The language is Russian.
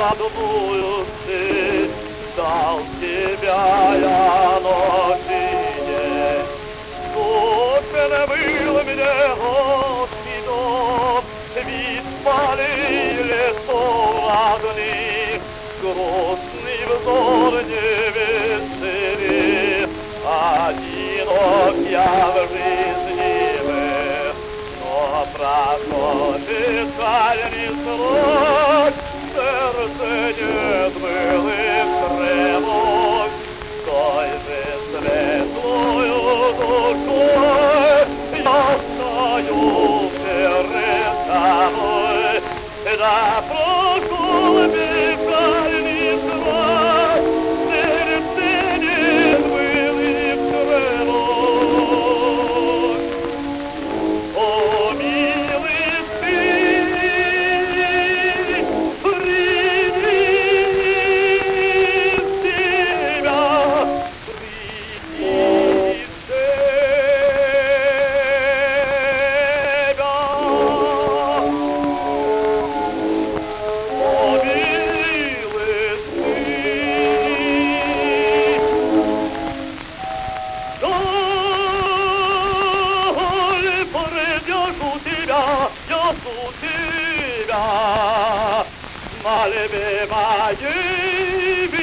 родную ты, дал тебя я ночине. Сколько было мне Господом, ведь спалили огни, грустный взор не весели, одинок я в жизни был, но прошел печальный срок, сердце нет былых тревог, той же светлою душой я стою перед тобой, да прошел печальный срок, сердце нет былых тревог. О, милый ты, любимая